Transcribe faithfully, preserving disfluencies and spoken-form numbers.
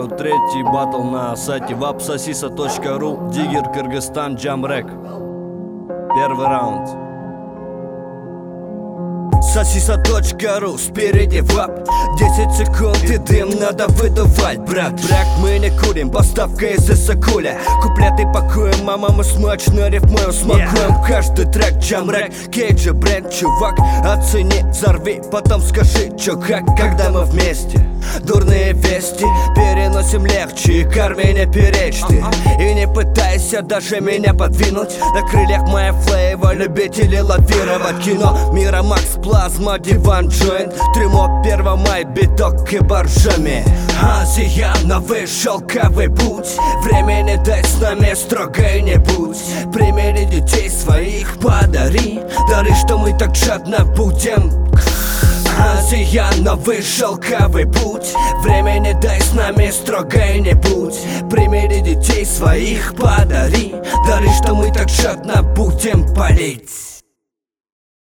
Приглашаю третий батл на сайте вапсосиса точка ру. Диггер, Кыргызстан, Джамрек. Первый раунд. Сосиса точка ру, спереди вап. Десять секунд и дым надо выдувать, брат. Брак мы не курим, поставка из Исакуля. Куплеты пакуем, мама мы смачно рифмуем. Смакуем каждый трек, Джамрек, Кейджи бренд, чувак. Оцени, взорви, потом скажи, чё как. Когда мы вместе, дурные вести переносим легче, и карме не перечь ты. И не пытайся даже меня подвинуть. На крыльях моя флейва, любители лавировать. Кино, Мира, Макс, Плазма, диван, джойнт. Трюмо, первого май, биток и боржами. Азия, новый шелковый путь. Времени дай с нами строго и не будь. Примери детей своих, подари дары, что мы так жадно будем. Азия, новый шелковый путь. Времени дай с нами строго и не будь. Примери детей своих, подари дары, что мы так жадно будем палить.